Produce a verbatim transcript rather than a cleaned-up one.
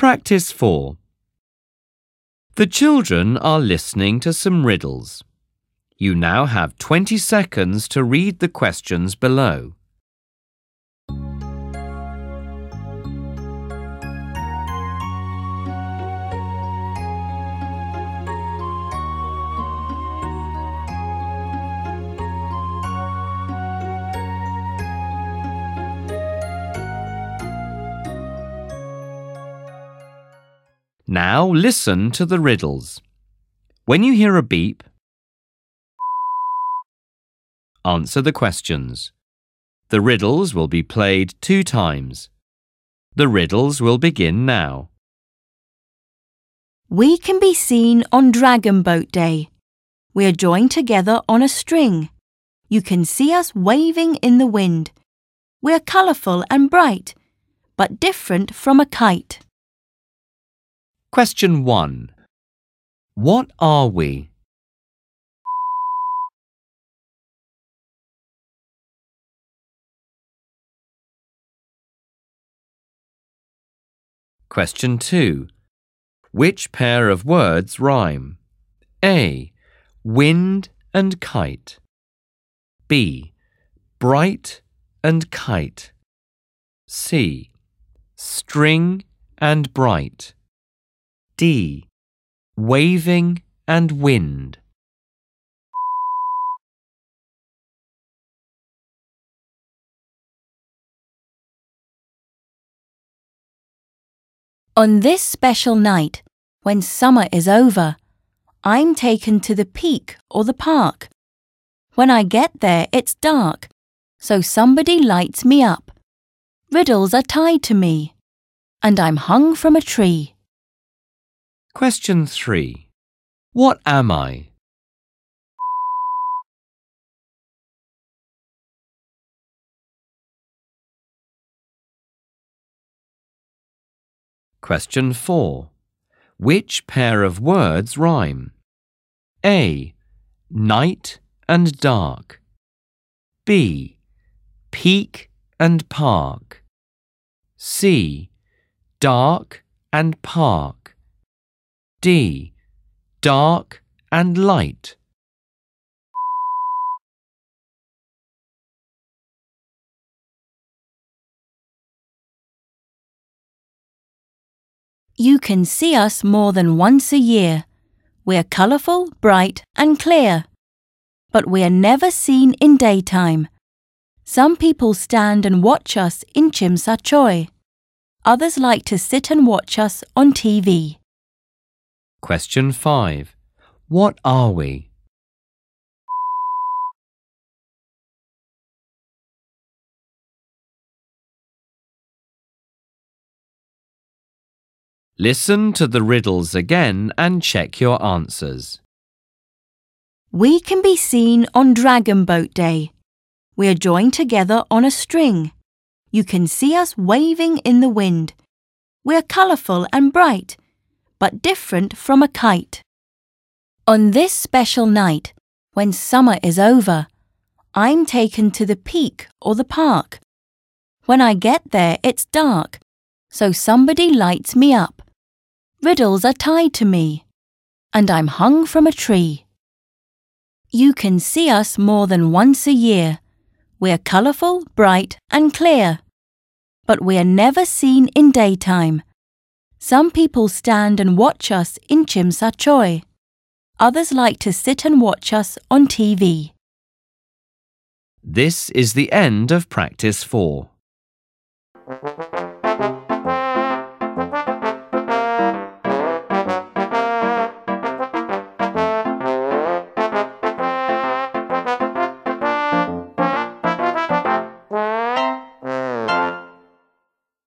Practice four. The children are listening to some riddles. You now have twenty seconds to read the questions below. Now listen to the riddles. When you hear a beep, answer the questions. The riddles will be played two times. The riddles will begin now. We can be seen on Dragon Boat Day. We are joined together on a string. You can see us waving in the wind. We are colourful and bright, but different from a kite. Question one. What are we? Question two. Which pair of words rhyme? A. Wind and kite. B. Bright and kite. C. String and bright. D. Waving and wind. On this special night, when summer is over, I'm taken to the peak or the park. When I get there, it's dark, so somebody lights me up. Riddles are tied to me, and I'm hung from a tree. Question three. What am I? Question four. Which pair of words rhyme? A. Night and dark. B. Peak and park. C. Dark and park. D. Dark and light. You can see us more than once a year. We're colourful, bright and clear. But we're never seen in daytime. Some people stand and watch us in Chimsa Choi. Others like to sit and watch us on T V. Question five. What are we? Listen to the riddles again and check your answers. We can be seen on Dragon Boat Day. We are joined together on a string. You can see us waving in the wind. We are colourful and bright, but different from a kite. On this special night, when summer is over, I'm taken to the peak or the park. When I get there, it's dark, so somebody lights me up. Riddles are tied to me, and I'm hung from a tree. You can see us more than once a year. We're colourful, bright and clear. But we're never seen in daytime. Some people stand and watch us in Chimsa Choi. Others like to sit and watch us on T V. This is the end of practice four.